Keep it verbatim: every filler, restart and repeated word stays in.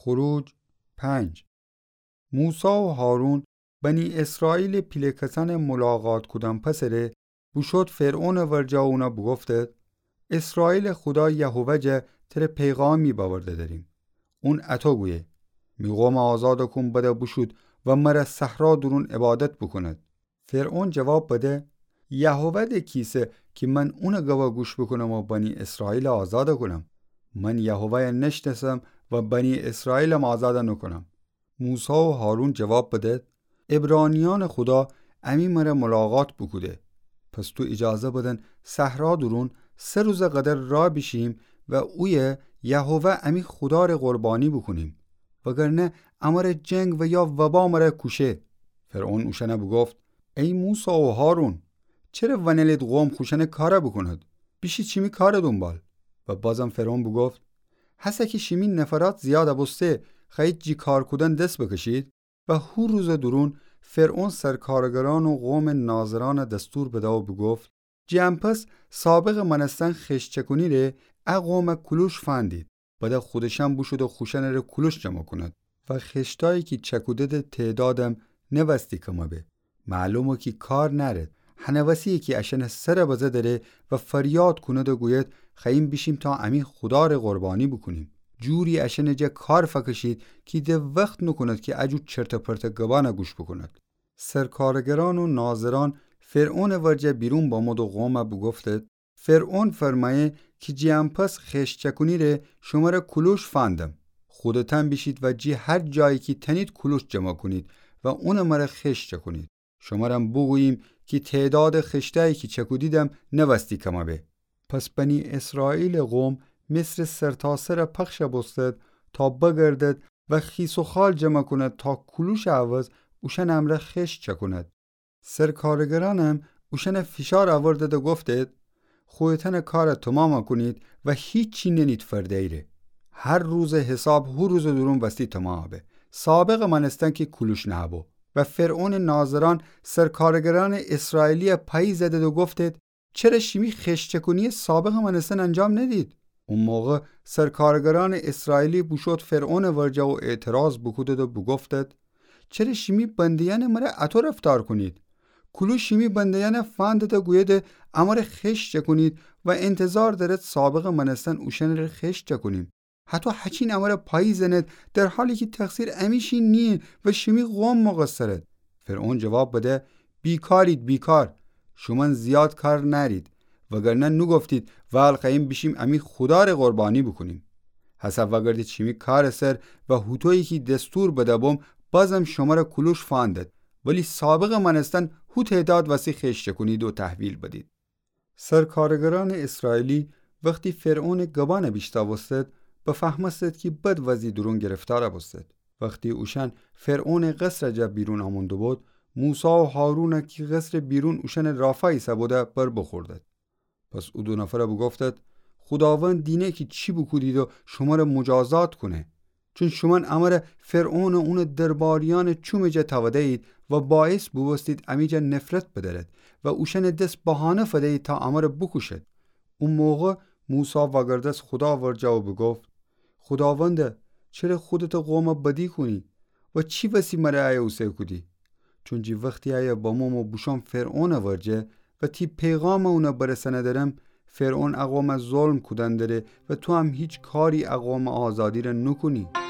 خروج پنج. موسی و هارون بنی اسرائیل پیلکسن ملاقات کدن پسره بوشد فرعون ورجا اونا بگفته اسرائیل خدا یهوه جه تر پیغامی باورده داریم. اون اتو گویه میقوم آزاد کن بده بوشود و مره صحرا درون عبادت بکند. فرعون جواب بده یهوه ده کیسه که من اون گوا گوش بکنم و بنی اسرائیل آزاد کنم. من یهوه نشناسم و بنی اسرائیل هم آزاد نکنم. موسی و هارون جواب بده عبرانیان خدا امی مره ملاقات بکوده. پس تو اجازه بدن صحرا درون سه روز قدر را بشیم و اوی یهوه امی خدا را قربانی بکنیم وگرنه امر جنگ و یا وبا مره کشه. فرعون اوشنه بگفت ای موسی و هارون چرا ونلید قوم خوشنه کاره بکند؟ بیشی چیمی کار دنبال؟ و بازم فرعون بگفت حسه که شیمی نفرات زیاده بسته خواهید جی کار کدن دست بکشید. و هر روز درون فرعون سرکارگران و قوم ناظران دستور بده و بگفت جیم پس سابق منستن خشچکونی ره اقوم کلوش فندید بده خودشم بوشد و خوشن ره کلوش جمع کند و خشتایی که چکوده ده تعدادم نوستی کما به معلومه که کار نرد هنوسی که اشن سر بزه داره و فریاد کند و گوید خییم بیشیم تا امی خدا ره قربانی بکنیم. جوری اشن جه کار فکشید که ده وقت نکند که اجو چرت پرت گبانه گوش بکند. سرکارگران و ناظران فرعون ورجه بیرون با مد و قوم بگفته فرعون فرمایه که جیم پس خشچکونی ره شما را کلوش فندم. خودتن بشید و جی هر جایی که تنید کلوش جمع کنید و اون مرا خشچکونید. شما را بگوییم که تعداد خشتایی که چکودیدم نوستی کما به. پس بنی اسرائیل قوم مصر سرتاسر پخش بستد تا بگردد و خیس و خال جمع کند تا کلوش عوض اوشن امره خش چکند. سرکارگرانم اوشن فشار آورده و گفته خودتن کار تمام کنید و هیچی ننید فرده ایره. هر روز حساب هر روز درون وستی تمام به. سابق منستن که کلوش نهبو. و فرعون ناظران سرکارگران اسرائیلی پایی زده و گفته چرا شیمی خشچکونی سابق منستن انجام ندید؟ اون موقع سرکارگران اسرائیلی بوشد فرعون ورجا و اعتراض بکودد و بگفتد چرا شیمی بندیان مره اتو رفتار کنید؟ کلو شیمی بندیان فاندد و گوید امر خش چکنید و انتظار دارد سابق منستن اوشن را خش چکنیم. حتی حچین امر پایی زند در حالی که تقصیر امیشی نیه و شیمی قوم مقصرد. فرعون جواب بده بیکارید بیکار شما زیاد کار نرید وگرنه نو گفتید وال خییم بیشیم امی خدا را قربانی بکنیم. حسب وگردید شیمی کار سر و هوتویی که دستور بده بوم بازم شما را کلوش فاندد ولی سابق منستن هو تعداد وسی خشت کنید و تحویل بدید. سرکارگران اسرائیلی وقتی فرعون گبان بیشتا بستد بفهمستد که بد وزی درون گرفتار بستد. وقتی اوشن فرعون قصر جب بیرون آمونده بود موسی و هارون که قصر بیرون اوشن رافعی سبوده بر بخوردد. پس او دو نفره بگفتد خداوند دینه که چی بکودید و شما را مجازات کنه چون شما امر فرعون و اون درباریان چومجه توده اید و باعث بوستید امیجه نفرت بدرد و اوشن دست بهانه فده اید تا امر بکشد. اون موقع موسی وگردس خدا ورجا و بگفت خداونده چرا خودت قوم بدی کنی و چی وسی مره ای اوسه کدی؟ چون جی وقتی ای با مومو بوشان فرعون ورجه و تی پیغام اونا برسنه درم فرعون اقوام ظلم کدن داره و تو هم هیچ کاری اقوام آزادی را نکنی.